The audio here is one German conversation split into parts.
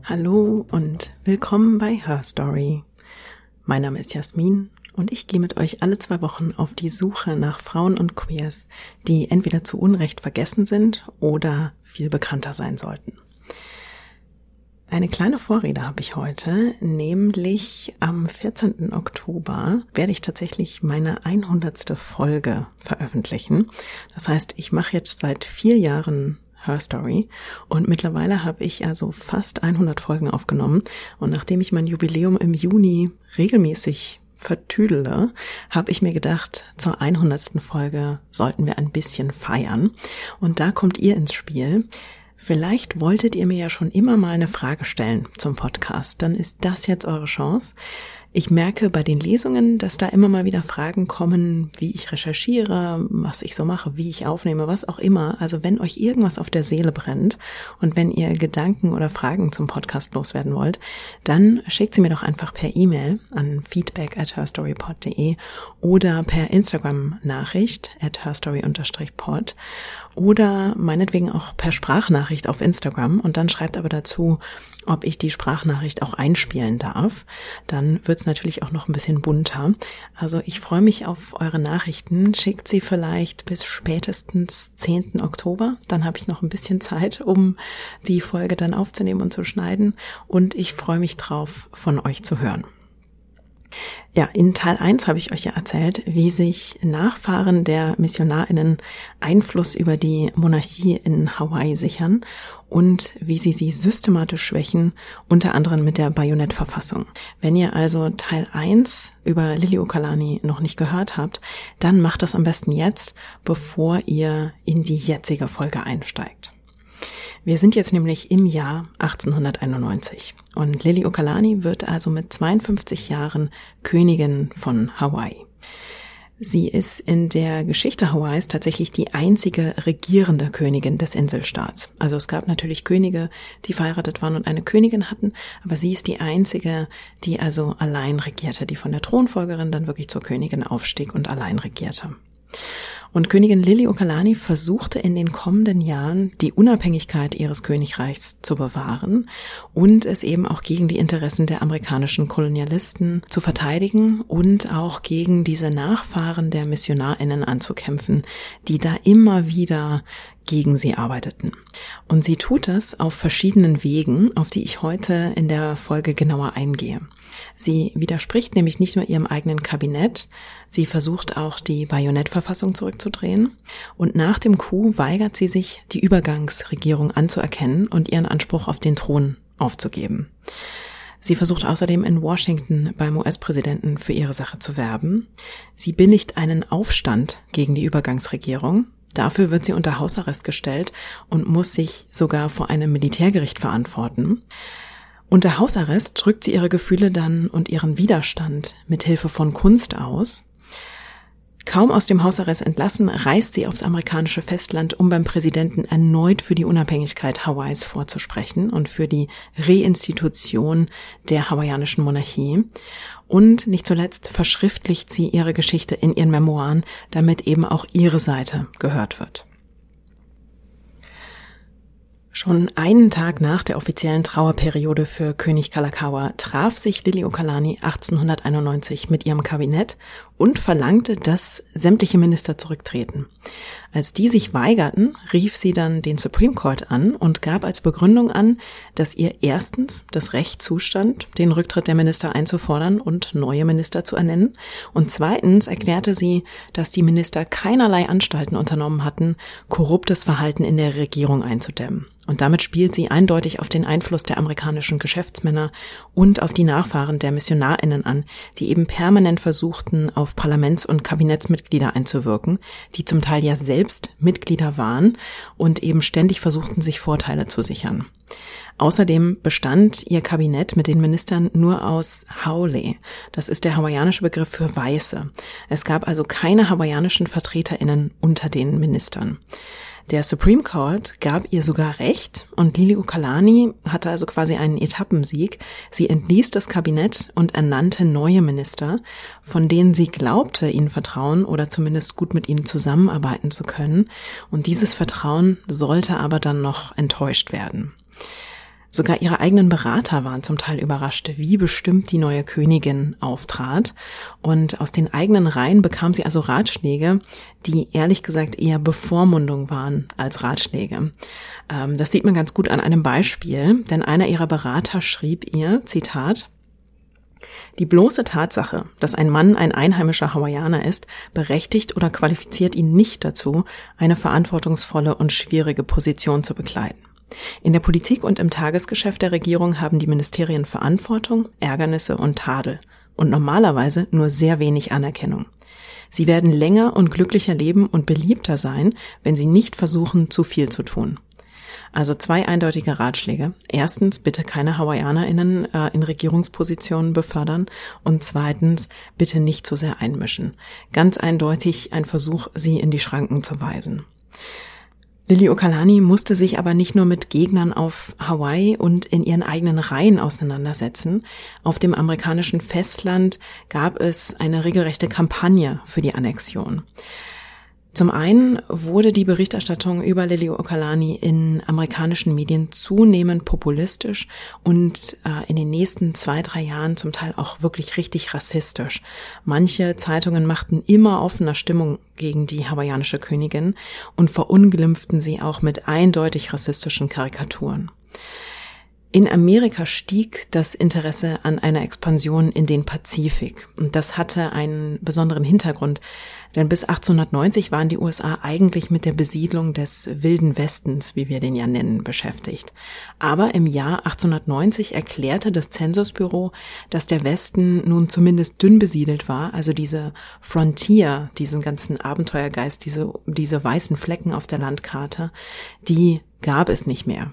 Hallo und willkommen bei Her Story. Mein Name ist Jasmin und ich gehe mit euch alle 2 Wochen auf die Suche nach Frauen und Queers, die entweder zu Unrecht vergessen sind oder viel bekannter sein sollten. Eine kleine Vorrede habe ich heute, nämlich am 14. Oktober werde ich tatsächlich meine 100. Folge veröffentlichen. Das heißt, ich mache jetzt seit 4 Jahren Her Story und mittlerweile habe ich also fast 100 Folgen aufgenommen und nachdem ich mein Jubiläum im Juni regelmäßig vertüdele, habe ich mir gedacht, zur 100. Folge sollten wir ein bisschen feiern und da kommt ihr ins Spiel. Vielleicht wolltet ihr mir ja schon immer mal eine Frage stellen zum Podcast, dann ist das jetzt eure Chance. Ich merke bei den Lesungen, dass da immer mal wieder Fragen kommen, wie ich recherchiere, was ich so mache, wie ich aufnehme, was auch immer. Also wenn euch irgendwas auf der Seele brennt und wenn ihr Gedanken oder Fragen zum Podcast loswerden wollt, dann schickt sie mir doch einfach per E-Mail an feedback@herstorypod.de oder per Instagram-Nachricht @herstory_pod oder meinetwegen auch per Sprachnachricht auf Instagram und dann schreibt aber dazu, ob ich die Sprachnachricht auch einspielen darf. Dann wird's natürlich auch noch ein bisschen bunter. Also ich freue mich auf eure Nachrichten. Schickt sie vielleicht bis spätestens 10. Oktober. Dann habe ich noch ein bisschen Zeit, um die Folge dann aufzunehmen und zu schneiden. Und ich freue mich drauf, von euch zu hören. Ja, in Teil 1 habe ich euch ja erzählt, wie sich Nachfahren der MissionarInnen Einfluss über die Monarchie in Hawaii sichern und wie sie systematisch schwächen, unter anderem mit der Bajonettverfassung. Wenn ihr also Teil 1 über Liliuokalani noch nicht gehört habt, dann macht das am besten jetzt, bevor ihr in die jetzige Folge einsteigt. Wir sind jetzt nämlich im Jahr 1891 und Liliuokalani wird also mit 52 Jahren Königin von Hawaii. Sie ist in der Geschichte Hawaiis tatsächlich die einzige regierende Königin des Inselstaats. Also es gab natürlich Könige, die verheiratet waren und eine Königin hatten, aber sie ist die einzige, die also allein regierte, die von der Thronfolgerin dann wirklich zur Königin aufstieg und allein regierte. Und Königin Liliuokalani versuchte in den kommenden Jahren die Unabhängigkeit ihres Königreichs zu bewahren und es eben auch gegen die Interessen der amerikanischen Kolonialisten zu verteidigen und auch gegen diese Nachfahren der MissionarInnen anzukämpfen, die da immer wieder gegen sie arbeiteten. Und sie tut das auf verschiedenen Wegen, auf die ich heute in der Folge genauer eingehe. Sie widerspricht nämlich nicht nur ihrem eigenen Kabinett, sie versucht auch die Bajonettverfassung zurückzudrehen und nach dem Coup weigert sie sich, die Übergangsregierung anzuerkennen und ihren Anspruch auf den Thron aufzugeben. Sie versucht außerdem in Washington beim US-Präsidenten für ihre Sache zu werben. Sie billigt einen Aufstand gegen die Übergangsregierung. Dafür wird sie unter Hausarrest gestellt und muss sich sogar vor einem Militärgericht verantworten. Unter Hausarrest drückt sie ihre Gefühle dann und ihren Widerstand mit Hilfe von Kunst aus. Kaum aus dem Hausarrest entlassen, reist sie aufs amerikanische Festland, um beim Präsidenten erneut für die Unabhängigkeit Hawaiis vorzusprechen und für die Reinstitution der hawaiianischen Monarchie. Und nicht zuletzt verschriftlicht sie ihre Geschichte in ihren Memoiren, damit eben auch ihre Seite gehört wird. Schon einen Tag nach der offiziellen Trauerperiode für König Kalakaua traf sich Liliuokalani 1891 mit ihrem Kabinett und verlangte, dass sämtliche Minister zurücktreten. Als die sich weigerten, rief sie dann den Supreme Court an und gab als Begründung an, dass ihr erstens das Recht zustand, den Rücktritt der Minister einzufordern und neue Minister zu ernennen, und zweitens erklärte sie, dass die Minister keinerlei Anstalten unternommen hatten, korruptes Verhalten in der Regierung einzudämmen. Und damit spielt sie eindeutig auf den Einfluss der amerikanischen Geschäftsmänner und auf die Nachfahren der MissionarInnen an, die eben permanent versuchten, auf Parlaments- und Kabinettsmitglieder einzuwirken, die zum Teil ja selbst Mitglieder waren und eben ständig versuchten, sich Vorteile zu sichern. Außerdem bestand ihr Kabinett mit den Ministern nur aus Haole. Das ist der hawaiianische Begriff für Weiße. Es gab also keine hawaiianischen VertreterInnen unter den Ministern. Der Supreme Court gab ihr sogar Recht und Liliuokalani hatte also quasi einen Etappensieg. Sie entließ das Kabinett und ernannte neue Minister, von denen sie glaubte, ihnen vertrauen oder zumindest gut mit ihnen zusammenarbeiten zu können. Und dieses Vertrauen sollte aber dann noch enttäuscht werden. Sogar ihre eigenen Berater waren zum Teil überrascht, wie bestimmt die neue Königin auftrat. Und aus den eigenen Reihen bekam sie also Ratschläge, die ehrlich gesagt eher Bevormundung waren als Ratschläge. Das sieht man ganz gut an einem Beispiel, denn einer ihrer Berater schrieb ihr, Zitat, die bloße Tatsache, dass ein Mann ein einheimischer Hawaiianer ist, berechtigt oder qualifiziert ihn nicht dazu, eine verantwortungsvolle und schwierige Position zu bekleiden. In der Politik und im Tagesgeschäft der Regierung haben die Ministerien Verantwortung, Ärgernisse und Tadel und normalerweise nur sehr wenig Anerkennung. Sie werden länger und glücklicher leben und beliebter sein, wenn sie nicht versuchen, zu viel zu tun. Also 2 eindeutige Ratschläge. Erstens, bitte keine HawaiianerInnen in Regierungspositionen befördern und zweitens, bitte nicht zu sehr einmischen. Ganz eindeutig ein Versuch, sie in die Schranken zu weisen. Liliuokalani musste sich aber nicht nur mit Gegnern auf Hawaii und in ihren eigenen Reihen auseinandersetzen. Auf dem amerikanischen Festland gab es eine regelrechte Kampagne für die Annexion. Zum einen wurde die Berichterstattung über Liliuokalani in amerikanischen Medien zunehmend populistisch und in den nächsten 2-3 Jahren zum Teil auch wirklich richtig rassistisch. Manche Zeitungen machten immer offener Stimmung gegen die hawaiianische Königin und verunglimpften sie auch mit eindeutig rassistischen Karikaturen. In Amerika stieg das Interesse an einer Expansion in den Pazifik. Und das hatte einen besonderen Hintergrund, denn bis 1890 waren die USA eigentlich mit der Besiedlung des Wilden Westens, wie wir den ja nennen, beschäftigt. Aber im Jahr 1890 erklärte das Censusbüro, dass der Westen nun zumindest dünn besiedelt war, also diese Frontier, diesen ganzen Abenteuergeist, diese weißen Flecken auf der Landkarte, die gab es nicht mehr.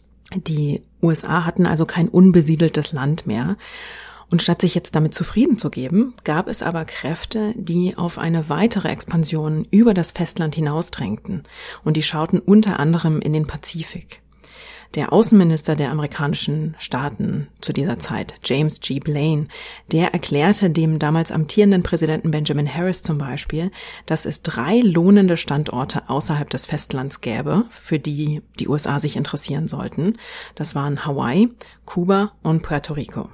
Die USA hatten also kein unbesiedeltes Land mehr. Und statt sich jetzt damit zufrieden zu geben, gab es aber Kräfte, die auf eine weitere Expansion über das Festland hinausdrängten. Und die schauten unter anderem in den Pazifik. Der Außenminister der amerikanischen Staaten zu dieser Zeit, James G. Blaine, der erklärte dem damals amtierenden Präsidenten Benjamin Harris zum Beispiel, dass es 3 lohnende Standorte außerhalb des Festlands gäbe, für die die USA sich interessieren sollten. Das waren Hawaii, Kuba und Puerto Rico.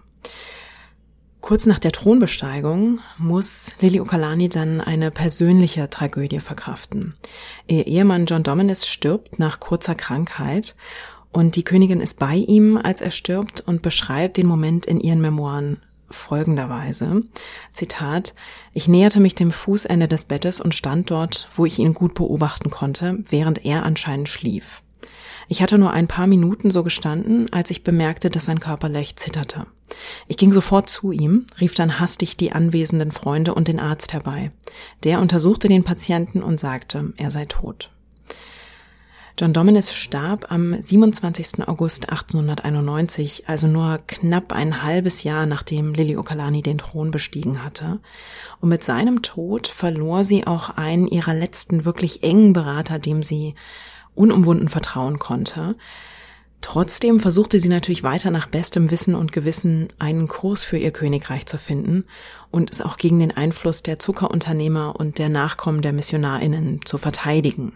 Kurz nach der Thronbesteigung muss Liliuokalani dann eine persönliche Tragödie verkraften. Ihr Ehemann John Dominus stirbt nach kurzer Krankheit und die Königin ist bei ihm, als er stirbt, und beschreibt den Moment in ihren Memoiren folgenderweise. Zitat: Ich näherte mich dem Fußende des Bettes und stand dort, wo ich ihn gut beobachten konnte, während er anscheinend schlief. Ich hatte nur ein paar Minuten so gestanden, als ich bemerkte, dass sein Körper leicht zitterte. Ich ging sofort zu ihm, rief dann hastig die anwesenden Freunde und den Arzt herbei. Der untersuchte den Patienten und sagte, er sei tot. John Dominus starb am 27. August 1891, also nur knapp ein halbes Jahr, nachdem Liliuokalani den Thron bestiegen hatte. Und mit seinem Tod verlor sie auch einen ihrer letzten wirklich engen Berater, dem sie unumwunden vertrauen konnte. Trotzdem versuchte sie natürlich weiter nach bestem Wissen und Gewissen einen Kurs für ihr Königreich zu finden und es auch gegen den Einfluss der Zuckerunternehmer und der Nachkommen der MissionarInnen zu verteidigen.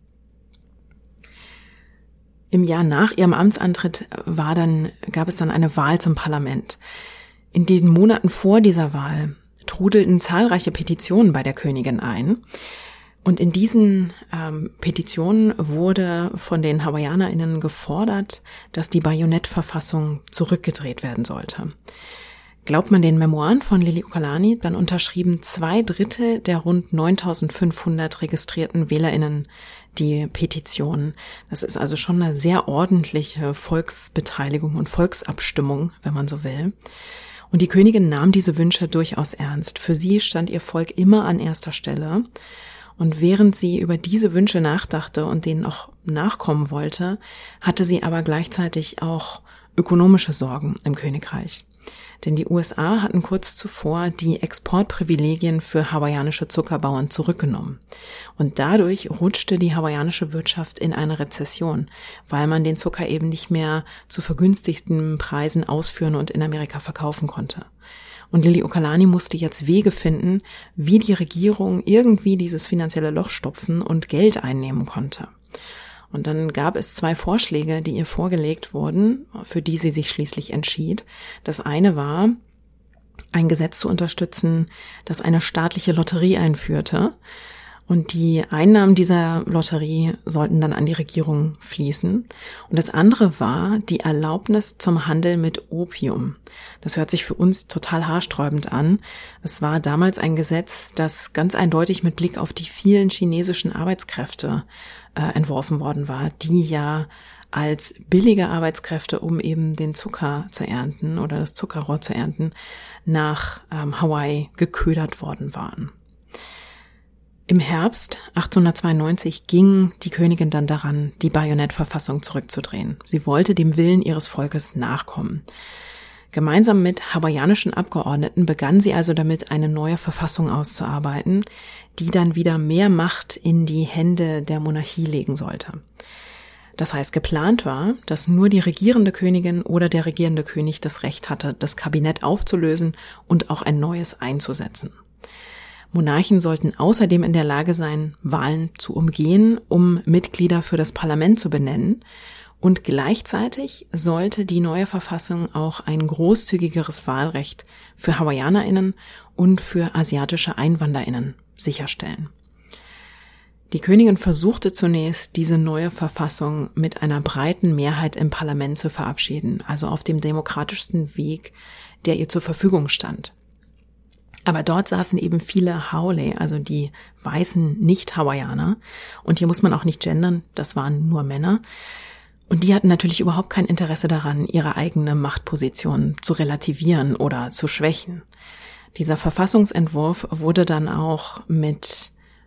Im Jahr nach ihrem Amtsantritt gab es dann eine Wahl zum Parlament. In den Monaten vor dieser Wahl trudelten zahlreiche Petitionen bei der Königin ein. Und in diesen Petitionen wurde von den HawaiianerInnen gefordert, dass die Bajonettverfassung zurückgedreht werden sollte. Glaubt man den Memoiren von Liliuokalani, dann unterschrieben 2/3 der rund 9.500 registrierten WählerInnen die Petition. Das ist also schon eine sehr ordentliche Volksbeteiligung und Volksabstimmung, wenn man so will. Und die Königin nahm diese Wünsche durchaus ernst. Für sie stand ihr Volk immer an erster Stelle. Und während sie über diese Wünsche nachdachte und denen auch nachkommen wollte, hatte sie aber gleichzeitig auch ökonomische Sorgen im Königreich. Denn die USA hatten kurz zuvor die Exportprivilegien für hawaiianische Zuckerbauern zurückgenommen. Und dadurch rutschte die hawaiianische Wirtschaft in eine Rezession, weil man den Zucker eben nicht mehr zu vergünstigsten Preisen ausführen und in Amerika verkaufen konnte. Und Liliuokalani musste jetzt Wege finden, wie die Regierung irgendwie dieses finanzielle Loch stopfen und Geld einnehmen konnte. Und dann gab es 2 Vorschläge, die ihr vorgelegt wurden, für die sie sich schließlich entschied. Das eine war, ein Gesetz zu unterstützen, das eine staatliche Lotterie einführte. Und die Einnahmen dieser Lotterie sollten dann an die Regierung fließen. Und das andere war die Erlaubnis zum Handel mit Opium. Das hört sich für uns total haarsträubend an. Es war damals ein Gesetz, das ganz eindeutig mit Blick auf die vielen chinesischen Arbeitskräfte entworfen worden war, die ja als billige Arbeitskräfte, um eben den Zucker zu ernten oder das Zuckerrohr zu ernten, nach Hawaii geködert worden waren. Im Herbst 1892 ging die Königin dann daran, die Bajonettverfassung zurückzudrehen. Sie wollte dem Willen ihres Volkes nachkommen. Gemeinsam mit hawaiianischen Abgeordneten begann sie also damit, eine neue Verfassung auszuarbeiten, die dann wieder mehr Macht in die Hände der Monarchie legen sollte. Das heißt, geplant war, dass nur die regierende Königin oder der regierende König das Recht hatte, das Kabinett aufzulösen und auch ein neues einzusetzen. Monarchen sollten außerdem in der Lage sein, Wahlen zu umgehen, um Mitglieder für das Parlament zu benennen. Und gleichzeitig sollte die neue Verfassung auch ein großzügigeres Wahlrecht für HawaiianerInnen und für asiatische EinwanderInnen sicherstellen. Die Königin versuchte zunächst, diese neue Verfassung mit einer breiten Mehrheit im Parlament zu verabschieden, also auf dem demokratischsten Weg, der ihr zur Verfügung stand. Aber dort saßen eben viele Haole, also die weißen Nicht-Hawaiianer. Und hier muss man auch nicht gendern, das waren nur Männer. Und die hatten natürlich überhaupt kein Interesse daran, ihre eigene Machtposition zu relativieren oder zu schwächen. Dieser Verfassungsentwurf wurde dann auch mit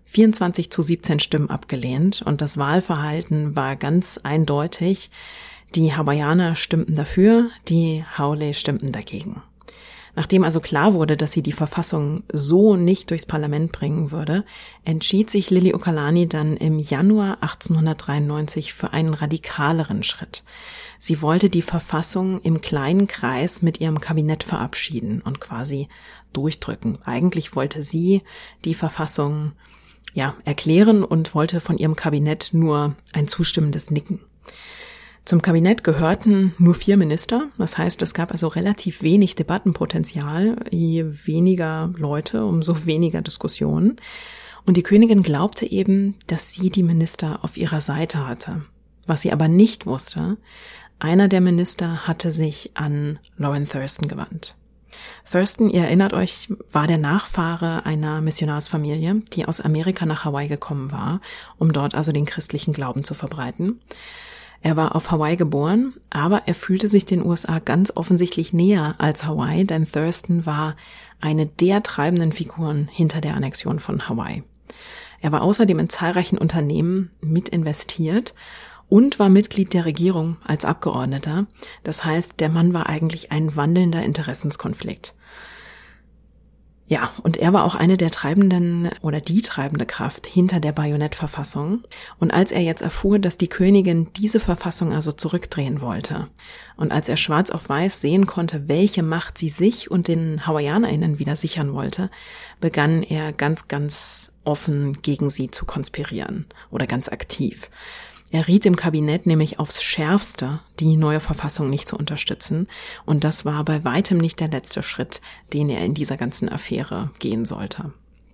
24:17 Stimmen abgelehnt. Und das Wahlverhalten war ganz eindeutig. Die Hawaiianer stimmten dafür, die Haole stimmten dagegen. Nachdem also klar wurde, dass sie die Verfassung so nicht durchs Parlament bringen würde, entschied sich Liliuokalani dann im Januar 1893 für einen radikaleren Schritt. Sie wollte die Verfassung im kleinen Kreis mit ihrem Kabinett verabschieden und quasi durchdrücken. Eigentlich wollte sie die Verfassung erklären und wollte von ihrem Kabinett nur ein zustimmendes Nicken. Zum Kabinett gehörten nur 4 Minister, das heißt, es gab also relativ wenig Debattenpotenzial, je weniger Leute, umso weniger Diskussionen. Und die Königin glaubte eben, dass sie die Minister auf ihrer Seite hatte. Was sie aber nicht wusste, einer der Minister hatte sich an Lauren Thurston gewandt. Thurston, ihr erinnert euch, war der Nachfahre einer Missionarsfamilie, die aus Amerika nach Hawaii gekommen war, um dort also den christlichen Glauben zu verbreiten. Er war auf Hawaii geboren, aber er fühlte sich den USA ganz offensichtlich näher als Hawaii, denn Thurston war eine der treibenden Figuren hinter der Annexion von Hawaii. Er war außerdem in zahlreichen Unternehmen mit investiert und war Mitglied der Regierung als Abgeordneter. Das heißt, der Mann war eigentlich ein wandelnder Interessenskonflikt. Ja, und er war auch eine der treibenden oder die treibende Kraft hinter der Bajonettverfassung. Und als er jetzt erfuhr, dass die Königin diese Verfassung also zurückdrehen wollte und als er schwarz auf weiß sehen konnte, welche Macht sie sich und den HawaiianerInnen wieder sichern wollte, begann er ganz, ganz offen gegen sie zu konspirieren oder ganz aktiv. Er riet dem Kabinett nämlich aufs Schärfste, die neue Verfassung nicht zu unterstützen. Und das war bei weitem nicht der letzte Schritt, den er in dieser ganzen Affäre gehen sollte.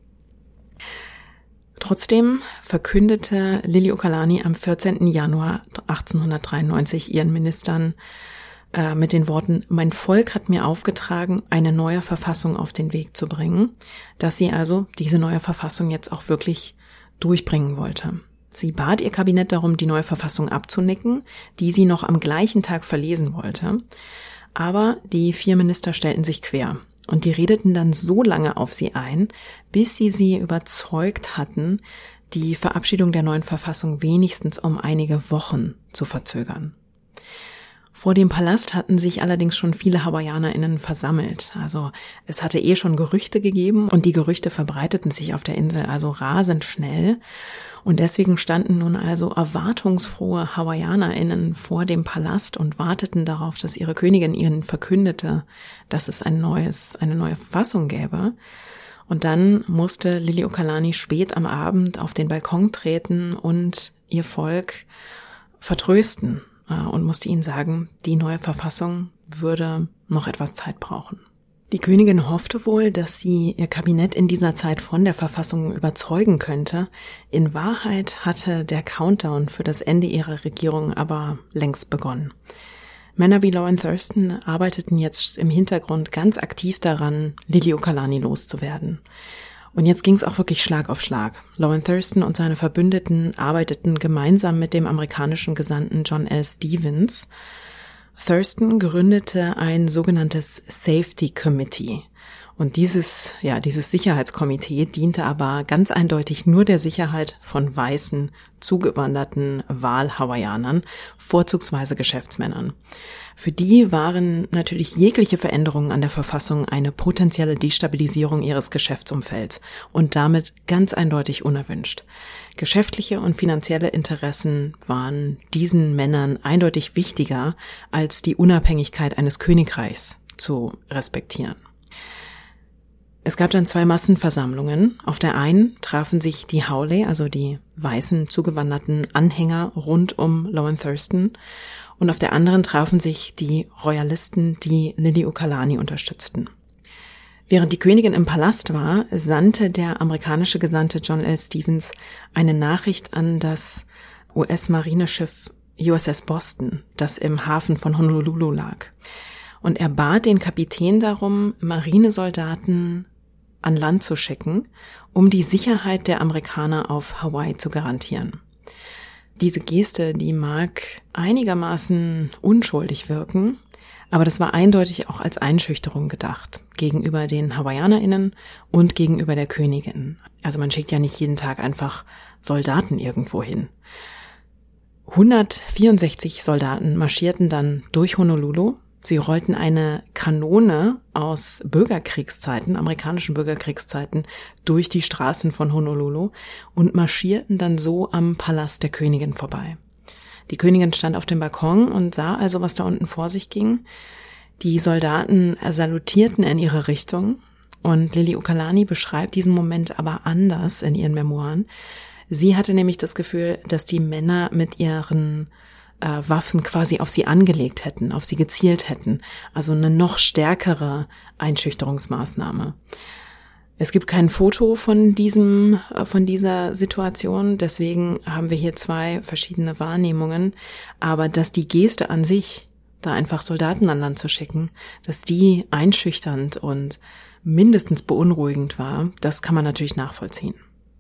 Trotzdem verkündete Liliuokalani am 14. Januar 1893 ihren Ministern mit den Worten: Mein Volk hat mir aufgetragen, eine neue Verfassung auf den Weg zu bringen, dass sie also diese neue Verfassung jetzt auch wirklich durchbringen wollte. Sie bat ihr Kabinett darum, die neue Verfassung abzunicken, die sie noch am gleichen Tag verlesen wollte. Aber die 4 Minister stellten sich quer und die redeten dann so lange auf sie ein, bis sie überzeugt hatten, die Verabschiedung der neuen Verfassung wenigstens um einige Wochen zu verzögern. Vor dem Palast hatten sich allerdings schon viele HawaiianerInnen versammelt. Also es hatte schon Gerüchte gegeben und die Gerüchte verbreiteten sich auf der Insel also rasend schnell. Und deswegen standen nun also erwartungsfrohe HawaiianerInnen vor dem Palast und warteten darauf, dass ihre Königin ihnen verkündete, dass es eine neue Verfassung gäbe. Und dann musste Liliuokalani spät am Abend auf den Balkon treten und ihr Volk vertrösten und musste ihnen sagen, die neue Verfassung würde noch etwas Zeit brauchen. Die Königin hoffte wohl, dass sie ihr Kabinett in dieser Zeit von der Verfassung überzeugen könnte. In Wahrheit hatte der Countdown für das Ende ihrer Regierung aber längst begonnen. Männer wie Lauren Thurston arbeiteten jetzt im Hintergrund ganz aktiv daran, Liliuokalani loszuwerden. Und jetzt ging es auch wirklich Schlag auf Schlag. Lauren Thurston und seine Verbündeten arbeiteten gemeinsam mit dem amerikanischen Gesandten John L. Stevens. Thurston gründete ein sogenanntes Safety Committee. Und dieses Sicherheitskomitee diente aber ganz eindeutig nur der Sicherheit von weißen, zugewanderten Wahl-Hawaiianern, vorzugsweise Geschäftsmännern. Für die waren natürlich jegliche Veränderungen an der Verfassung eine potenzielle Destabilisierung ihres Geschäftsumfelds und damit ganz eindeutig unerwünscht. Geschäftliche und finanzielle Interessen waren diesen Männern eindeutig wichtiger, als die Unabhängigkeit eines Königreichs zu respektieren. Es gab dann 2 Massenversammlungen. Auf der einen trafen sich die Haole, also die weißen zugewanderten Anhänger rund um Lauren Thurston, und auf der anderen trafen sich die Royalisten, die Liliuokalani unterstützten. Während die Königin im Palast war, sandte der amerikanische Gesandte John L. Stevens eine Nachricht an das US-Marineschiff USS Boston, das im Hafen von Honolulu lag. Und er bat den Kapitän darum, Marinesoldaten an Land zu schicken, um die Sicherheit der Amerikaner auf Hawaii zu garantieren. Diese Geste, die mag einigermaßen unschuldig wirken, aber das war eindeutig auch als Einschüchterung gedacht, gegenüber den HawaiianerInnen und gegenüber der Königin. Also man schickt ja nicht jeden Tag einfach Soldaten irgendwo hin. 164 Soldaten marschierten dann durch Honolulu. Sie rollten eine Kanone aus Bürgerkriegszeiten, amerikanischen Bürgerkriegszeiten, durch die Straßen von Honolulu und marschierten dann so am Palast der Königin vorbei. Die Königin stand auf dem Balkon und sah also, was da unten vor sich ging. Die Soldaten salutierten in ihre Richtung und Liliuokalani beschreibt diesen Moment aber anders in ihren Memoiren. Sie hatte nämlich das Gefühl, dass die Männer mit ihren Waffen quasi auf sie angelegt hätten, auf sie gezielt hätten. Also eine noch stärkere Einschüchterungsmaßnahme. Es gibt kein Foto von dieser Situation, deswegen haben wir hier 2 verschiedene Wahrnehmungen. Aber dass die Geste an sich, da einfach Soldaten an Land zu schicken, dass die einschüchternd und mindestens beunruhigend war, das kann man natürlich nachvollziehen.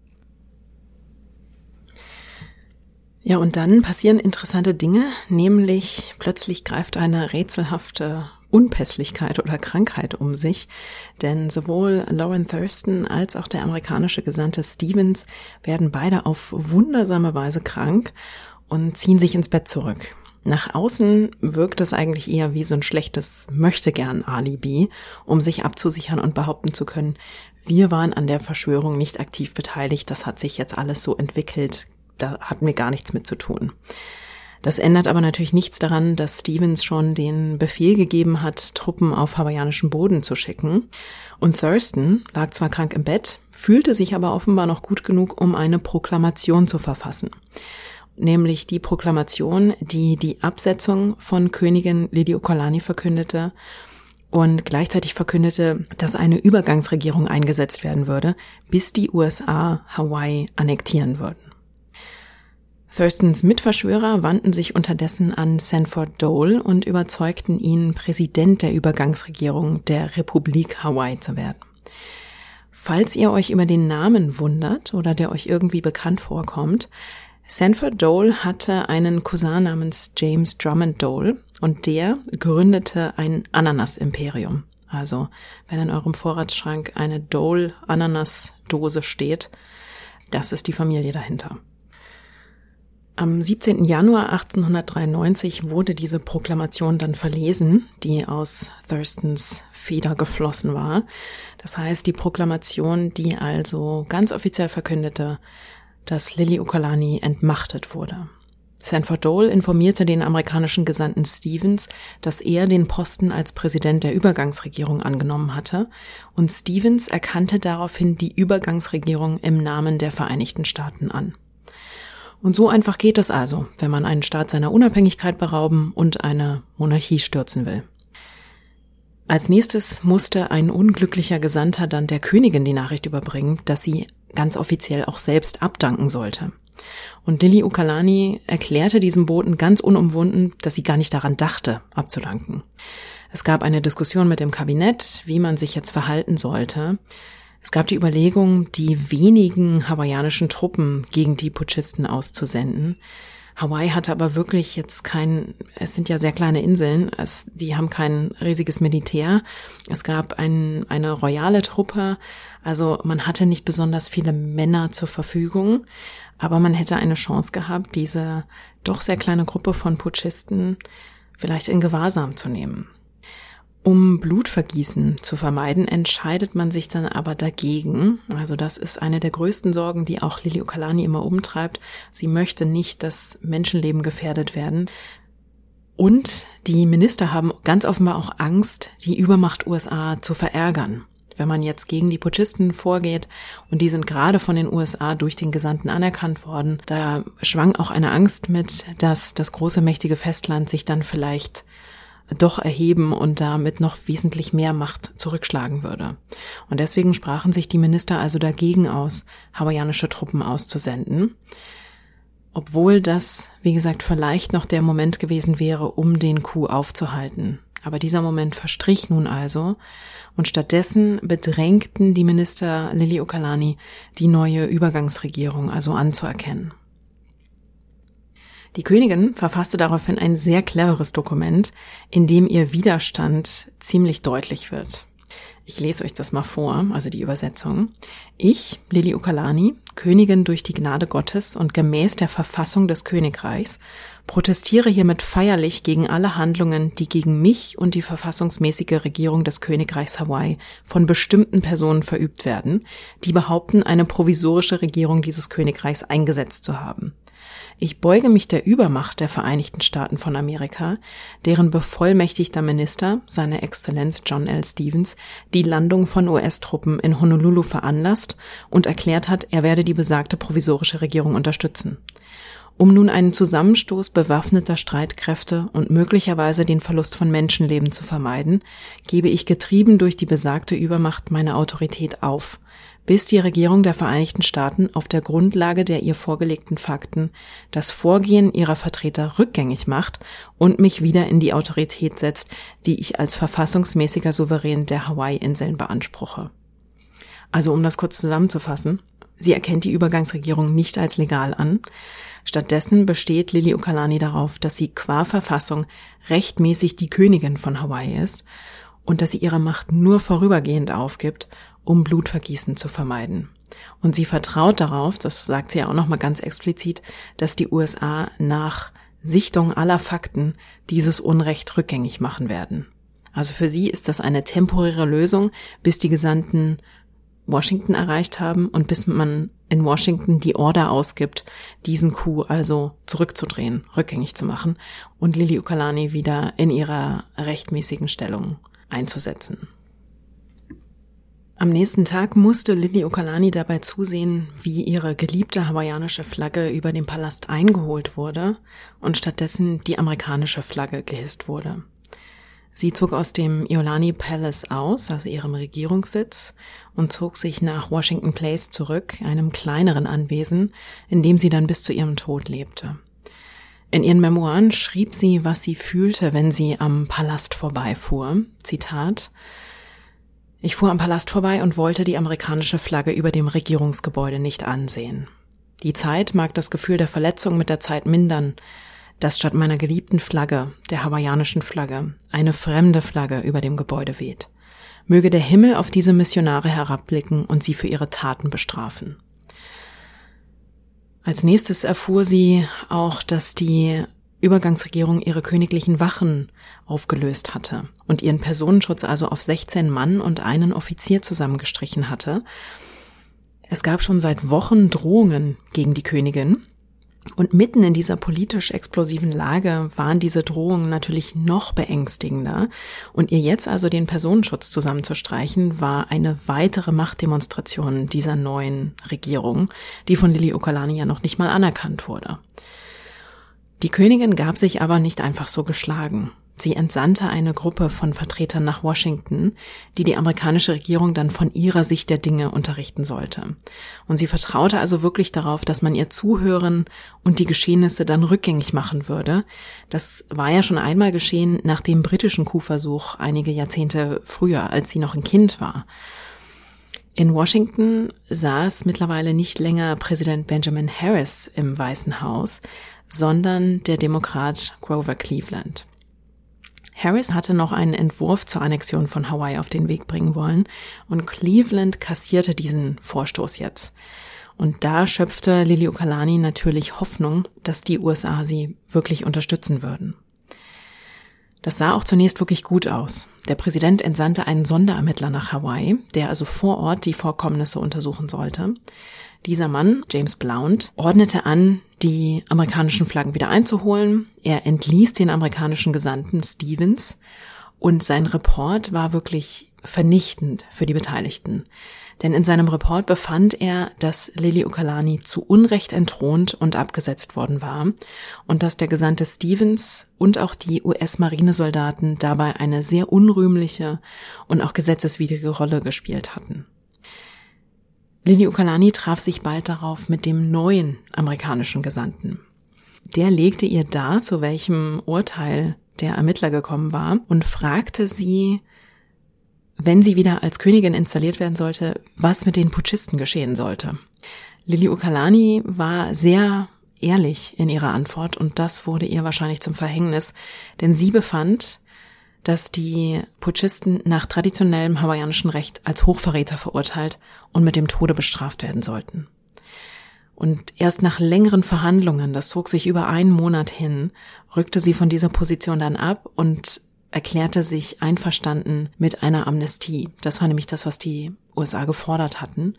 Ja, und dann passieren interessante Dinge, nämlich plötzlich greift eine rätselhafte Unpässlichkeit oder Krankheit um sich, denn sowohl Lauren Thurston als auch der amerikanische Gesandte Stevens werden beide auf wundersame Weise krank und ziehen sich ins Bett zurück. Nach außen wirkt es eigentlich eher wie so ein schlechtes Möchtegern-Alibi, um sich abzusichern und behaupten zu können, wir waren an der Verschwörung nicht aktiv beteiligt, das hat sich jetzt alles so entwickelt, da hatten wir gar nichts mit zu tun. Das ändert aber natürlich nichts daran, dass Stevens schon den Befehl gegeben hat, Truppen auf hawaiianischen Boden zu schicken. Und Thurston lag zwar krank im Bett, fühlte sich aber offenbar noch gut genug, um eine Proklamation zu verfassen. Nämlich die Proklamation, die die Absetzung von Königin Liliuokalani verkündete und gleichzeitig verkündete, dass eine Übergangsregierung eingesetzt werden würde, bis die USA Hawaii annektieren würden. Thurstons Mitverschwörer wandten sich unterdessen an Sanford Dole und überzeugten ihn, Präsident der Übergangsregierung der Republik Hawaii zu werden. Falls ihr euch über den Namen wundert oder der euch irgendwie bekannt vorkommt, Sanford Dole hatte einen Cousin namens James Drummond Dole und der gründete ein Ananas-Imperium. Also, wenn in eurem Vorratsschrank eine Dole-Ananas-Dose steht, das ist die Familie dahinter. Am 17. Januar 1893 wurde diese Proklamation dann verlesen, die aus Thurstons Feder geflossen war. Das heißt, die Proklamation, die also ganz offiziell verkündete, dass Liliuokalani entmachtet wurde. Sanford Dole informierte den amerikanischen Gesandten Stevens, dass er den Posten als Präsident der Übergangsregierung angenommen hatte, und Stevens erkannte daraufhin die Übergangsregierung im Namen der Vereinigten Staaten an. Und so einfach geht es also, wenn man einen Staat seiner Unabhängigkeit berauben und eine Monarchie stürzen will. Als nächstes musste ein unglücklicher Gesandter dann der Königin die Nachricht überbringen, dass sie ganz offiziell auch selbst abdanken sollte. Und Liliuokalani erklärte diesem Boten ganz unumwunden, dass sie gar nicht daran dachte, abzudanken. Es gab eine Diskussion mit dem Kabinett, wie man sich jetzt verhalten sollte. Es gab die Überlegung, die wenigen hawaiianischen Truppen gegen die Putschisten auszusenden. Hawaii hatte aber wirklich jetzt es sind ja sehr kleine Inseln, die haben kein riesiges Militär. Es gab eine royale Truppe, also man hatte nicht besonders viele Männer zur Verfügung, aber man hätte eine Chance gehabt, diese doch sehr kleine Gruppe von Putschisten vielleicht in Gewahrsam zu nehmen. Um Blutvergießen zu vermeiden, entscheidet man sich dann aber dagegen. Also das ist eine der größten Sorgen, die auch Liliuokalani immer umtreibt. Sie möchte nicht, dass Menschenleben gefährdet werden. Und die Minister haben ganz offenbar auch Angst, die Übermacht USA zu verärgern. Wenn man jetzt gegen die Putschisten vorgeht, und die sind gerade von den USA durch den Gesandten anerkannt worden, da schwang auch eine Angst mit, dass das große mächtige Festland sich dann vielleicht doch erheben und damit noch wesentlich mehr Macht zurückschlagen würde. Und deswegen sprachen sich die Minister also dagegen aus, hawaiianische Truppen auszusenden, obwohl das, wie gesagt, vielleicht noch der Moment gewesen wäre, um den Coup aufzuhalten. Aber dieser Moment verstrich nun also, und stattdessen bedrängten die Minister Liliuokalani, die neue Übergangsregierung also anzuerkennen. Die Königin verfasste daraufhin ein sehr cleveres Dokument, in dem ihr Widerstand ziemlich deutlich wird. Ich lese euch das mal vor, also die Übersetzung. Ich, Liliuokalani, Königin durch die Gnade Gottes und gemäß der Verfassung des Königreichs, protestiere hiermit feierlich gegen alle Handlungen, die gegen mich und die verfassungsmäßige Regierung des Königreichs Hawaii von bestimmten Personen verübt werden, die behaupten, eine provisorische Regierung dieses Königreichs eingesetzt zu haben. Ich beuge mich der Übermacht der Vereinigten Staaten von Amerika, deren bevollmächtigter Minister, seine Exzellenz John L. Stevens, die Landung von US-Truppen in Honolulu veranlasst und erklärt hat, er werde die besagte provisorische Regierung unterstützen. Um nun einen Zusammenstoß bewaffneter Streitkräfte und möglicherweise den Verlust von Menschenleben zu vermeiden, gebe ich getrieben durch die besagte Übermacht meine Autorität auf, bis die Regierung der Vereinigten Staaten auf der Grundlage der ihr vorgelegten Fakten das Vorgehen ihrer Vertreter rückgängig macht und mich wieder in die Autorität setzt, die ich als verfassungsmäßiger Souverän der Hawaii-Inseln beanspruche. Also um das kurz zusammenzufassen, sie erkennt die Übergangsregierung nicht als legal an. Stattdessen besteht Liliuokalani darauf, dass sie qua Verfassung rechtmäßig die Königin von Hawaii ist und dass sie ihre Macht nur vorübergehend aufgibt, um Blutvergießen zu vermeiden. Und sie vertraut darauf, das sagt sie ja auch nochmal ganz explizit, dass die USA nach Sichtung aller Fakten dieses Unrecht rückgängig machen werden. Also für sie ist das eine temporäre Lösung, bis die Gesandten Washington erreicht haben und bis man in Washington die Order ausgibt, diesen Coup also zurückzudrehen, rückgängig zu machen und Liliuokalani wieder in ihrer rechtmäßigen Stellung einzusetzen. Am nächsten Tag musste Liliuokalani dabei zusehen, wie ihre geliebte hawaiianische Flagge über dem Palast eingeholt wurde und stattdessen die amerikanische Flagge gehisst wurde. Sie zog aus dem Iolani Palace aus, also ihrem Regierungssitz, und zog sich nach Washington Place zurück, einem kleineren Anwesen, in dem sie dann bis zu ihrem Tod lebte. In ihren Memoiren schrieb sie, was sie fühlte, wenn sie am Palast vorbeifuhr. Zitat: Ich fuhr am Palast vorbei und wollte die amerikanische Flagge über dem Regierungsgebäude nicht ansehen. Die Zeit mag das Gefühl der Verletzung mit der Zeit mindern, dass statt meiner geliebten Flagge, der hawaiianischen Flagge, eine fremde Flagge über dem Gebäude weht. Möge der Himmel auf diese Missionare herabblicken und sie für ihre Taten bestrafen. Als nächstes erfuhr sie auch, dass die Übergangsregierung ihre königlichen Wachen aufgelöst hatte und ihren Personenschutz also auf 16 Mann und einen Offizier zusammengestrichen hatte. Es gab schon seit Wochen Drohungen gegen die Königin, Und mitten in dieser politisch explosiven Lage waren diese Drohungen natürlich noch beängstigender. Und ihr jetzt also den Personenschutz zusammenzustreichen, war eine weitere Machtdemonstration dieser neuen Regierung, die von Liliuokalani ja noch nicht mal anerkannt wurde. Die Königin gab sich aber nicht einfach so geschlagen. Sie entsandte eine Gruppe von Vertretern nach Washington, die die amerikanische Regierung dann von ihrer Sicht der Dinge unterrichten sollte. Und sie vertraute also wirklich darauf, dass man ihr zuhören und die Geschehnisse dann rückgängig machen würde. Das war ja schon einmal geschehen nach dem britischen Coup-Versuch einige Jahrzehnte früher, als sie noch ein Kind war. In Washington saß mittlerweile nicht länger Präsident Benjamin Harris im Weißen Haus, sondern der Demokrat Grover Cleveland. Harris hatte noch einen Entwurf zur Annexion von Hawaii auf den Weg bringen wollen und Cleveland kassierte diesen Vorstoß jetzt. Und da schöpfte Liliuokalani natürlich Hoffnung, dass die USA sie wirklich unterstützen würden. Das sah auch zunächst wirklich gut aus. Der Präsident entsandte einen Sonderermittler nach Hawaii, der also vor Ort die Vorkommnisse untersuchen sollte. Dieser Mann, James Blount, ordnete an, die amerikanischen Flaggen wieder einzuholen. Er entließ den amerikanischen Gesandten Stevens und sein Report war wirklich vernichtend für die Beteiligten. Denn in seinem Report befand er, dass Liliuokalani zu Unrecht entthront und abgesetzt worden war und dass der Gesandte Stevens und auch die US-Marinesoldaten dabei eine sehr unrühmliche und auch gesetzeswidrige Rolle gespielt hatten. Liliuokalani traf sich bald darauf mit dem neuen amerikanischen Gesandten. Der legte ihr dar, zu welchem Urteil der Ermittler gekommen war und fragte sie, wenn sie wieder als Königin installiert werden sollte, was mit den Putschisten geschehen sollte. Liliuokalani war sehr ehrlich in ihrer Antwort und das wurde ihr wahrscheinlich zum Verhängnis, denn sie befand, dass die Putschisten nach traditionellem hawaiianischen Recht als Hochverräter verurteilt und mit dem Tode bestraft werden sollten. Und erst nach längeren Verhandlungen, das zog sich über einen Monat hin, rückte sie von dieser Position dann ab und erklärte sich einverstanden mit einer Amnestie. Das war nämlich das, was die USA gefordert hatten.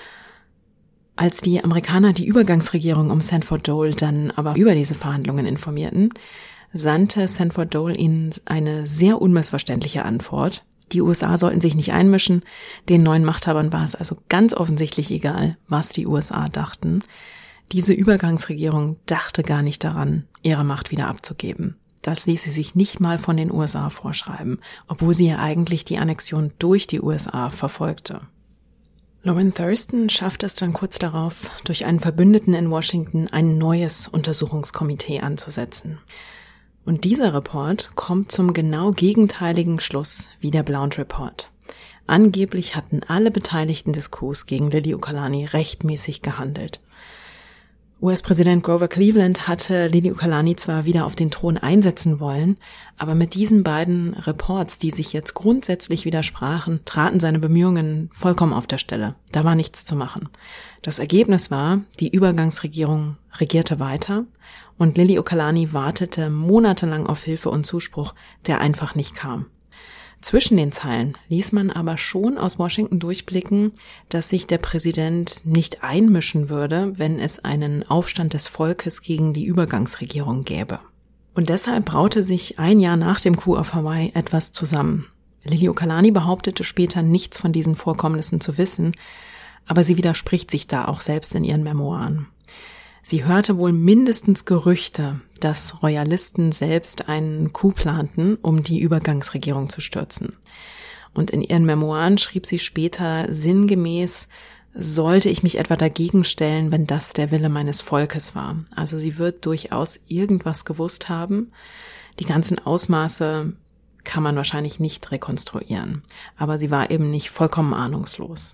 Als die Amerikaner die Übergangsregierung um Sanford Dole dann aber über diese Verhandlungen informierten, sandte Sanford Dole ihnen eine sehr unmissverständliche Antwort. Die USA sollten sich nicht einmischen, den neuen Machthabern war es also ganz offensichtlich egal, was die USA dachten. Diese Übergangsregierung dachte gar nicht daran, ihre Macht wieder abzugeben. Das ließ sie sich nicht mal von den USA vorschreiben, obwohl sie ja eigentlich die Annexion durch die USA verfolgte. Lauren Thurston schaffte es dann kurz darauf, durch einen Verbündeten in Washington ein neues Untersuchungskomitee anzusetzen. Und dieser Report kommt zum genau gegenteiligen Schluss wie der Blount Report. Angeblich hatten alle Beteiligten des Coups gegen Liliuokalani rechtmäßig gehandelt. US-Präsident Grover Cleveland hatte Liliuokalani zwar wieder auf den Thron einsetzen wollen, aber mit diesen beiden Reports, die sich jetzt grundsätzlich widersprachen, traten seine Bemühungen vollkommen auf der Stelle. Da war nichts zu machen. Das Ergebnis war, die Übergangsregierung regierte weiter und Liliuokalani wartete monatelang auf Hilfe und Zuspruch, der einfach nicht kam. Zwischen den Zeilen ließ man aber schon aus Washington durchblicken, dass sich der Präsident nicht einmischen würde, wenn es einen Aufstand des Volkes gegen die Übergangsregierung gäbe. Und deshalb braute sich ein Jahr nach dem Coup auf Hawaii etwas zusammen. Liliuokalani behauptete später nichts von diesen Vorkommnissen zu wissen, aber sie widerspricht sich da auch selbst in ihren Memoiren. Sie hörte wohl mindestens Gerüchte, dass Royalisten selbst einen Coup planten, um die Übergangsregierung zu stürzen. Und in ihren Memoiren schrieb sie später sinngemäß, sollte ich mich etwa dagegen stellen, wenn das der Wille meines Volkes war. Also sie wird durchaus irgendwas gewusst haben. Die ganzen Ausmaße kann man wahrscheinlich nicht rekonstruieren. Aber sie war eben nicht vollkommen ahnungslos.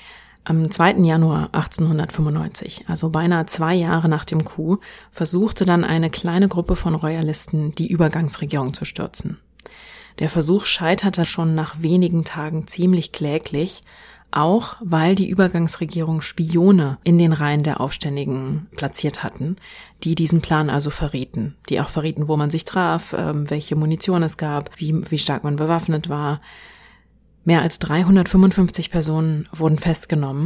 Am 2. Januar 1895, also beinahe 2 Jahre nach dem Coup, versuchte dann eine kleine Gruppe von Royalisten, die Übergangsregierung zu stürzen. Der Versuch scheiterte schon nach wenigen Tagen ziemlich kläglich, auch weil die Übergangsregierung Spione in den Reihen der Aufständigen platziert hatten, die diesen Plan also verrieten. Die auch verrieten, wo man sich traf, welche Munition es gab, wie stark man bewaffnet war. Mehr als 355 Personen wurden festgenommen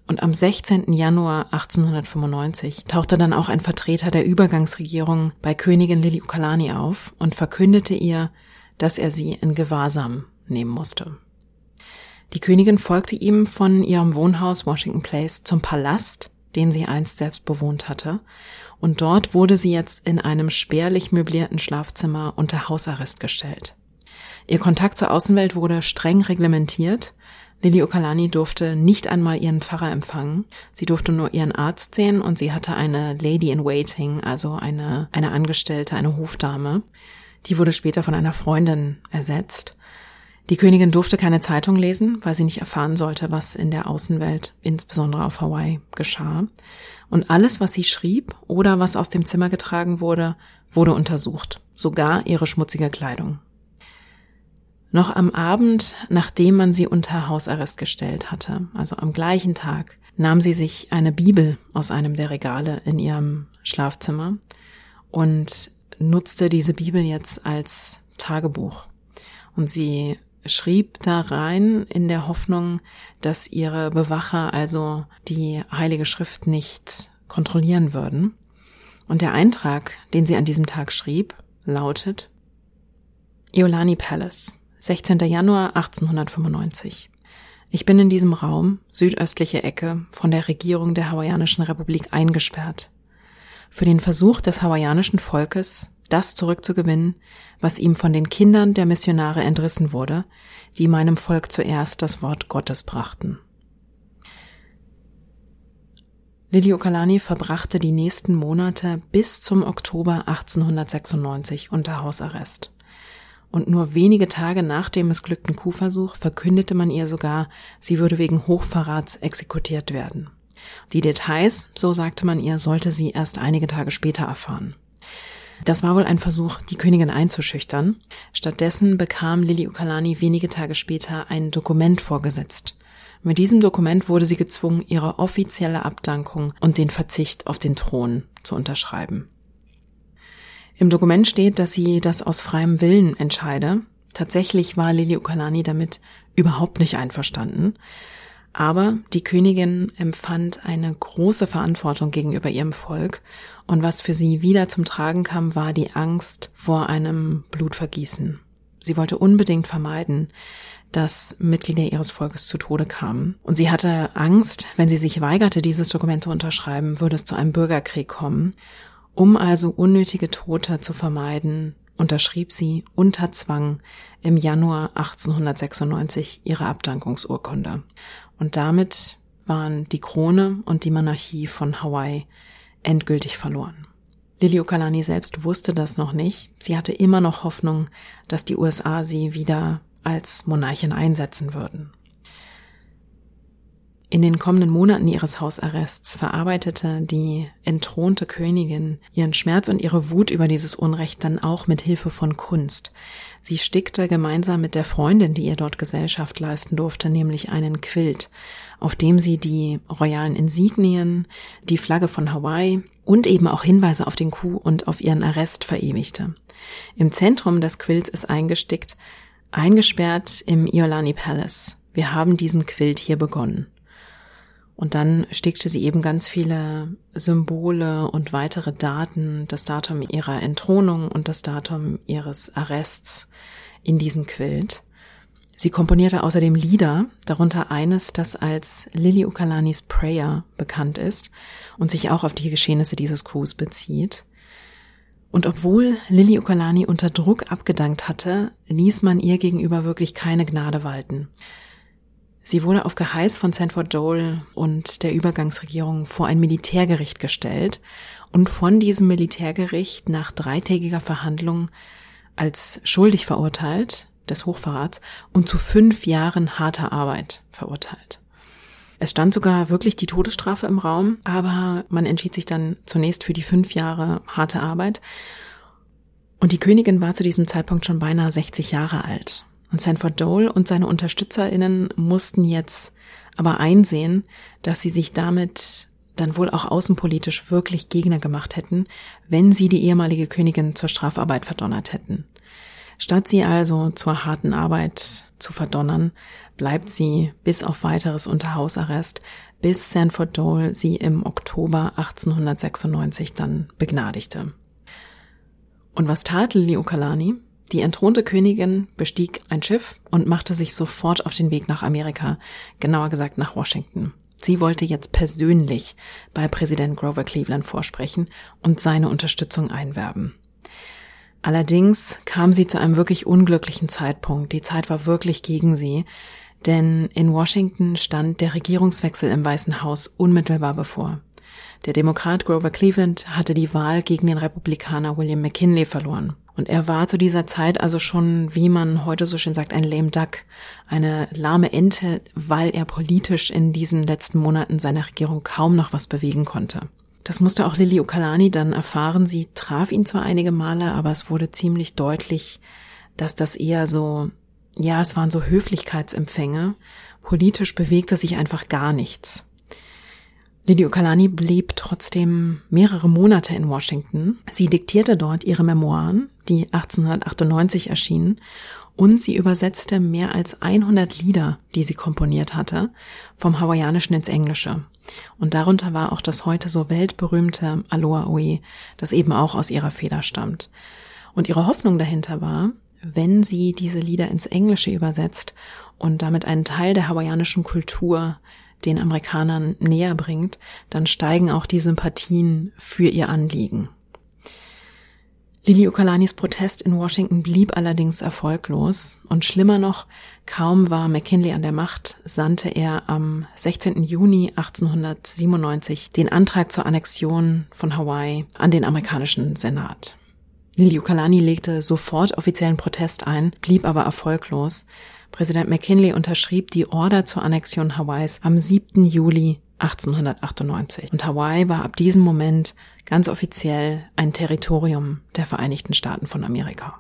Und am 16. Januar 1895 tauchte dann auch ein Vertreter der Übergangsregierung bei Königin Liliuokalani auf und verkündete ihr, dass er sie in Gewahrsam nehmen musste. Die Königin folgte ihm von ihrem Wohnhaus Washington Place zum Palast, den sie einst selbst bewohnt hatte, und dort wurde sie jetzt in einem spärlich möblierten Schlafzimmer unter Hausarrest gestellt. Ihr Kontakt zur Außenwelt wurde streng reglementiert. Liliuokalani durfte nicht einmal ihren Pfarrer empfangen. Sie durfte nur ihren Arzt sehen und sie hatte eine Lady in Waiting, also eine Angestellte, eine Hofdame. Die wurde später von einer Freundin ersetzt. Die Königin durfte keine Zeitung lesen, weil sie nicht erfahren sollte, was in der Außenwelt, insbesondere auf Hawaii, geschah. Und alles, was sie schrieb oder was aus dem Zimmer getragen wurde, wurde untersucht. Sogar ihre schmutzige Kleidung. Noch am Abend, nachdem man sie unter Hausarrest gestellt hatte, also am gleichen Tag, nahm sie sich eine Bibel aus einem der Regale in ihrem Schlafzimmer und nutzte diese Bibel jetzt als Tagebuch. Und sie schrieb da rein in der Hoffnung, dass ihre Bewacher also die Heilige Schrift nicht kontrollieren würden. Und der Eintrag, den sie an diesem Tag schrieb, lautet: Iolani Palace, 16. Januar 1895. Ich bin in diesem Raum, südöstliche Ecke, von der Regierung der Hawaiianischen Republik eingesperrt. Für den Versuch des hawaiianischen Volkes, das zurückzugewinnen, was ihm von den Kindern der Missionare entrissen wurde, die meinem Volk zuerst das Wort Gottes brachten. Liliuokalani verbrachte die nächsten Monate bis zum Oktober 1896 unter Hausarrest. Und nur wenige Tage nach dem missglückten Coup-Versuch verkündete man ihr sogar, sie würde wegen Hochverrats exekutiert werden. Die Details, so sagte man ihr, sollte sie erst einige Tage später erfahren. Das war wohl ein Versuch, die Königin einzuschüchtern. Stattdessen bekam Liliuokalani wenige Tage später ein Dokument vorgesetzt. Mit diesem Dokument wurde sie gezwungen, ihre offizielle Abdankung und den Verzicht auf den Thron zu unterschreiben. Im Dokument steht, dass sie das aus freiem Willen entscheide. Tatsächlich war Liliuokalani damit überhaupt nicht einverstanden. Aber die Königin empfand eine große Verantwortung gegenüber ihrem Volk. Und was für sie wieder zum Tragen kam, war die Angst vor einem Blutvergießen. Sie wollte unbedingt vermeiden, dass Mitglieder ihres Volkes zu Tode kamen. Und sie hatte Angst, wenn sie sich weigerte, dieses Dokument zu unterschreiben, würde es zu einem Bürgerkrieg kommen. Um also unnötige Tote zu vermeiden, unterschrieb sie unter Zwang im Januar 1896 ihre Abdankungsurkunde. Und damit waren die Krone und die Monarchie von Hawaii endgültig verloren. Liliuokalani selbst wusste das noch nicht. Sie hatte immer noch Hoffnung, dass die USA sie wieder als Monarchin einsetzen würden. In den kommenden Monaten ihres Hausarrests verarbeitete die entthronte Königin ihren Schmerz und ihre Wut über dieses Unrecht dann auch mit Hilfe von Kunst. Sie stickte gemeinsam mit der Freundin, die ihr dort Gesellschaft leisten durfte, nämlich einen Quilt, auf dem sie die royalen Insignien, die Flagge von Hawaii und eben auch Hinweise auf den Coup und auf ihren Arrest verewigte. Im Zentrum des Quilts ist eingestickt: eingesperrt im Iolani Palace. Wir haben diesen Quilt hier begonnen. Und dann stickte sie eben ganz viele Symbole und weitere Daten, das Datum ihrer Entthronung und das Datum ihres Arrests in diesen Quilt. Sie komponierte außerdem Lieder, darunter eines, das als Liliuokalanis Prayer bekannt ist und sich auch auf die Geschehnisse dieses Coups bezieht. Und obwohl Liliuokalani unter Druck abgedankt hatte, ließ man ihr gegenüber wirklich keine Gnade walten. Sie wurde auf Geheiß von Sanford Dole und der Übergangsregierung vor ein Militärgericht gestellt und von diesem Militärgericht nach 3-tägiger Verhandlung als schuldig verurteilt des Hochverrats und zu 5 Jahren harter Arbeit verurteilt. Es stand sogar wirklich die Todesstrafe im Raum, aber man entschied sich dann zunächst für die 5 Jahre harte Arbeit. Und die Königin war zu diesem Zeitpunkt schon beinahe 60 Jahre alt. Und Sanford Dole und seine UnterstützerInnen mussten jetzt aber einsehen, dass sie sich damit dann wohl auch außenpolitisch wirklich Gegner gemacht hätten, wenn sie die ehemalige Königin zur Strafarbeit verdonnert hätten. Statt sie also zur harten Arbeit zu verdonnern, bleibt sie bis auf weiteres unter Hausarrest, bis Sanford Dole sie im Oktober 1896 dann begnadigte. Und was tat Liliuokalani? Die entthronte Königin bestieg ein Schiff und machte sich sofort auf den Weg nach Amerika, genauer gesagt nach Washington. Sie wollte jetzt persönlich bei Präsident Grover Cleveland vorsprechen und seine Unterstützung einwerben. Allerdings kam sie zu einem wirklich unglücklichen Zeitpunkt. Die Zeit war wirklich gegen sie, denn in Washington stand der Regierungswechsel im Weißen Haus unmittelbar bevor. Der Demokrat Grover Cleveland hatte die Wahl gegen den Republikaner William McKinley verloren. Und er war zu dieser Zeit also schon, wie man heute so schön sagt, ein lame duck, eine lahme Ente, weil er politisch in diesen letzten Monaten seiner Regierung kaum noch was bewegen konnte. Das musste auch Liliuokalani dann erfahren. Sie traf ihn zwar einige Male, aber es wurde ziemlich deutlich, dass das eher so, ja, es waren so Höflichkeitsempfänge. Politisch bewegte sich einfach gar nichts. Liliuokalani blieb trotzdem mehrere Monate in Washington. Sie diktierte dort ihre Memoiren, die 1898 erschienen, und sie übersetzte mehr als 100 Lieder, die sie komponiert hatte, vom Hawaiianischen ins Englische. Und darunter war auch das heute so weltberühmte Aloha Oe, das eben auch aus ihrer Feder stammt. Und ihre Hoffnung dahinter war, wenn sie diese Lieder ins Englische übersetzt und damit einen Teil der hawaiianischen Kultur den Amerikanern näher bringt, dann steigen auch die Sympathien für ihr Anliegen. Liliuokalanis Protest in Washington blieb allerdings erfolglos und schlimmer noch, kaum war McKinley an der Macht, sandte er am 16. Juni 1897 den Antrag zur Annexion von Hawaii an den amerikanischen Senat. Liliuokalani legte sofort offiziellen Protest ein, blieb aber erfolglos. Präsident McKinley unterschrieb die Order zur Annexion Hawaiis am 7. Juli 1898. Und Hawaii war ab diesem Moment ganz offiziell ein Territorium der Vereinigten Staaten von Amerika.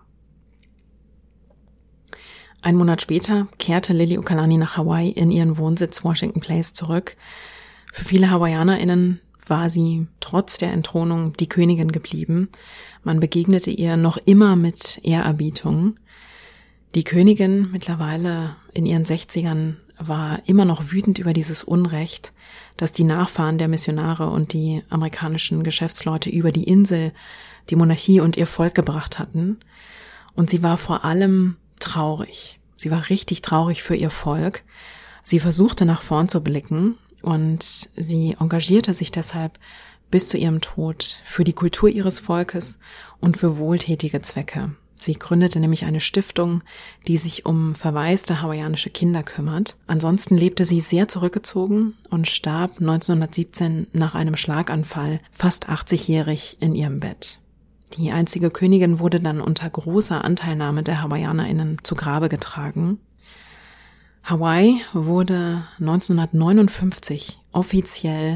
Ein Monat später kehrte Liliuokalani nach Hawaii in ihren Wohnsitz Washington Place zurück. Für viele HawaiianerInnen war sie trotz der Entthronung die Königin geblieben. Man begegnete ihr noch immer mit Ehrerbietung. Die Königin, mittlerweile in ihren 60ern, war immer noch wütend über dieses Unrecht, das die Nachfahren der Missionare und die amerikanischen Geschäftsleute über die Insel, die Monarchie und ihr Volk gebracht hatten. Und sie war vor allem traurig. Sie war richtig traurig für ihr Volk. Sie versuchte nach vorn zu blicken und sie engagierte sich deshalb bis zu ihrem Tod für die Kultur ihres Volkes und für wohltätige Zwecke. Sie gründete nämlich eine Stiftung, die sich um verwaiste hawaiianische Kinder kümmert. Ansonsten lebte sie sehr zurückgezogen und starb 1917 nach einem Schlaganfall, fast 80-jährig in ihrem Bett. Die einzige Königin wurde dann unter großer Anteilnahme der HawaiianerInnen zu Grabe getragen. Hawaii wurde 1959 offiziell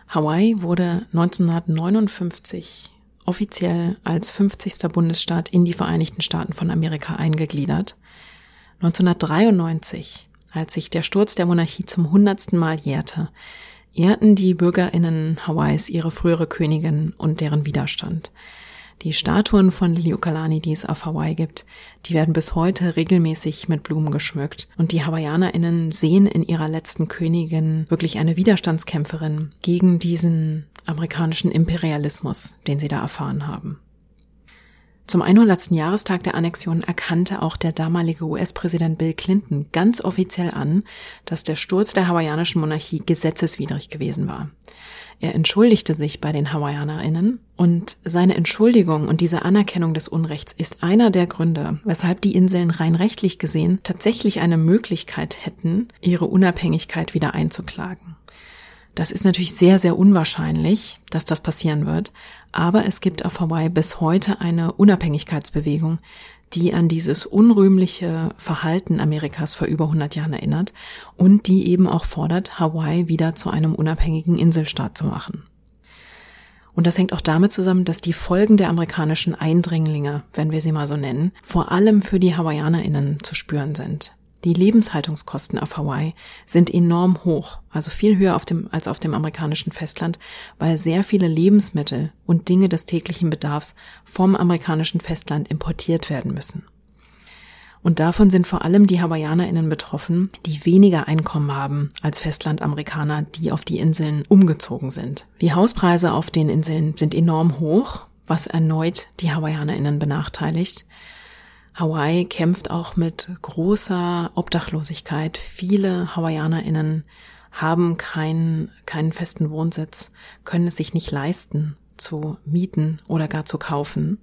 als 50. Bundesstaat in die Vereinigten Staaten von Amerika eingegliedert. 1993, als sich der Sturz der Monarchie zum 100. Mal jährte, ehrten die BürgerInnen Hawaiis ihre frühere Königin und deren Widerstand. Die Statuen von Liliuokalani, die es auf Hawaii gibt, die werden bis heute regelmäßig mit Blumen geschmückt. Und die HawaiianerInnen sehen in ihrer letzten Königin wirklich eine Widerstandskämpferin gegen diesen amerikanischen Imperialismus, den sie da erfahren haben. Zum 100. Jahrestag der Annexion erkannte auch der damalige US-Präsident Bill Clinton ganz offiziell an, dass der Sturz der hawaiianischen Monarchie gesetzeswidrig gewesen war. Er entschuldigte sich bei den HawaiianerInnen und seine Entschuldigung und diese Anerkennung des Unrechts ist einer der Gründe, weshalb die Inseln rein rechtlich gesehen tatsächlich eine Möglichkeit hätten, ihre Unabhängigkeit wieder einzuklagen. Das ist natürlich sehr, sehr unwahrscheinlich, dass das passieren wird, aber es gibt auf Hawaii bis heute eine Unabhängigkeitsbewegung, die an dieses unrühmliche Verhalten Amerikas vor über 100 Jahren erinnert und die eben auch fordert, Hawaii wieder zu einem unabhängigen Inselstaat zu machen. Und das hängt auch damit zusammen, dass die Folgen der amerikanischen Eindringlinge, wenn wir sie mal so nennen, vor allem für die HawaiianerInnen zu spüren sind. Die Lebenshaltungskosten auf Hawaii sind enorm hoch, also viel höher als auf dem amerikanischen Festland, weil sehr viele Lebensmittel und Dinge des täglichen Bedarfs vom amerikanischen Festland importiert werden müssen. Und davon sind vor allem die HawaiianerInnen betroffen, die weniger Einkommen haben als Festlandamerikaner, die auf die Inseln umgezogen sind. Die Hauspreise auf den Inseln sind enorm hoch, was erneut die HawaiianerInnen benachteiligt. Hawaii kämpft auch mit großer Obdachlosigkeit. Viele HawaiianerInnen haben keinen festen Wohnsitz, können es sich nicht leisten, zu mieten oder gar zu kaufen.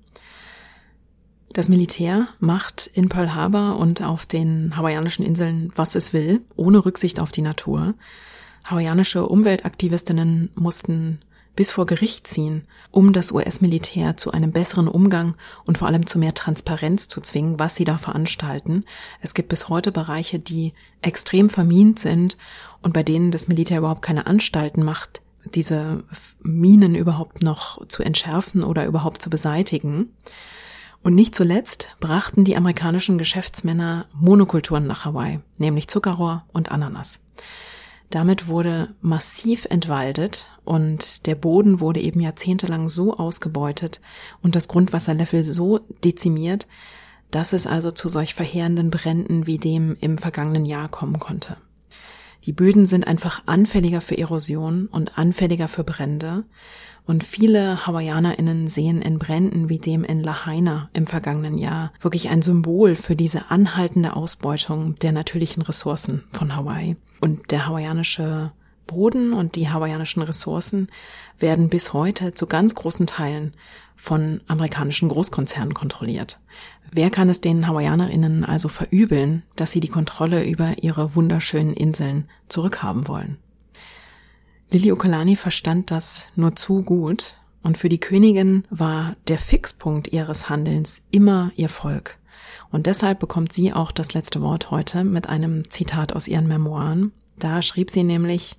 Das Militär macht in Pearl Harbor und auf den hawaiianischen Inseln, was es will, ohne Rücksicht auf die Natur. Hawaiianische Umweltaktivistinnen mussten bis vor Gericht ziehen, um das US-Militär zu einem besseren Umgang und vor allem zu mehr Transparenz zu zwingen, was sie da veranstalten. Es gibt bis heute Bereiche, die extrem vermint sind und bei denen das Militär überhaupt keine Anstalten macht, diese Minen überhaupt noch zu entschärfen oder überhaupt zu beseitigen. Und nicht zuletzt brachten die amerikanischen Geschäftsmänner Monokulturen nach Hawaii, nämlich Zuckerrohr und Ananas. Damit wurde massiv entwaldet und der Boden wurde eben jahrzehntelang so ausgebeutet und das Grundwasserlevel so dezimiert, dass es also zu solch verheerenden Bränden wie dem im vergangenen Jahr kommen konnte. Die Böden sind einfach anfälliger für Erosion und anfälliger für Brände und viele HawaiianerInnen sehen in Bränden wie dem in Lahaina im vergangenen Jahr wirklich ein Symbol für diese anhaltende Ausbeutung der natürlichen Ressourcen von Hawaii. Und der hawaiianische Boden und die hawaiianischen Ressourcen werden bis heute zu ganz großen Teilen von amerikanischen Großkonzernen kontrolliert. Wer kann es den HawaiianerInnen also verübeln, dass sie die Kontrolle über ihre wunderschönen Inseln zurückhaben wollen? Liliuokalani verstand das nur zu gut und für die Königin war der Fixpunkt ihres Handelns immer ihr Volk. Und deshalb bekommt sie auch das letzte Wort heute mit einem Zitat aus ihren Memoiren. Da schrieb sie nämlich,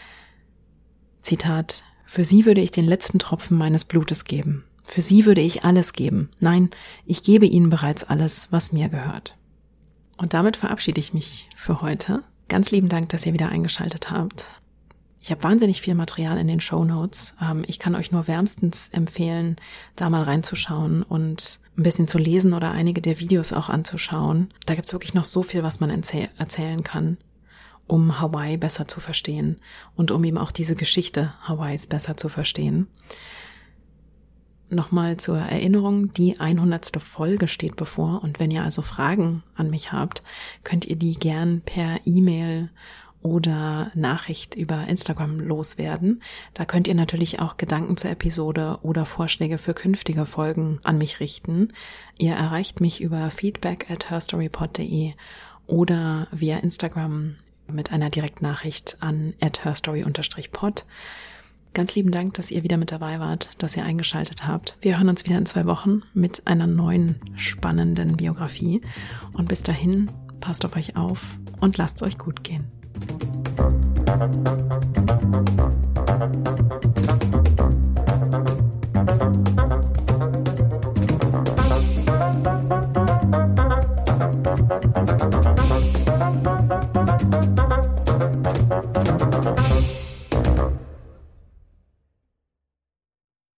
Zitat, für sie würde ich den letzten Tropfen meines Blutes geben. Für sie würde ich alles geben. Nein, ich gebe ihnen bereits alles, was mir gehört. Und damit verabschiede ich mich für heute. Ganz lieben Dank, dass ihr wieder eingeschaltet habt. Ich habe wahnsinnig viel Material in den Shownotes. Ich kann euch nur wärmstens empfehlen, da mal reinzuschauen und ein bisschen zu lesen oder einige der Videos auch anzuschauen. Da gibt's wirklich noch so viel, was man erzählen kann, um Hawaii besser zu verstehen und um eben auch diese Geschichte Hawaiis besser zu verstehen. Nochmal zur Erinnerung, die 100. Folge steht bevor und wenn ihr also Fragen an mich habt, könnt ihr die gern per E-Mail oder Nachricht über Instagram loswerden. Da könnt ihr natürlich auch Gedanken zur Episode oder Vorschläge für künftige Folgen an mich richten. Ihr erreicht mich über feedback@herstorypod.de oder via Instagram mit einer Direktnachricht an @herstory_pod. Ganz lieben Dank, dass ihr wieder mit dabei wart, dass ihr eingeschaltet habt. Wir hören uns wieder in 2 Wochen mit einer neuen spannenden Biografie. Und bis dahin, passt auf euch auf und lasst es euch gut gehen.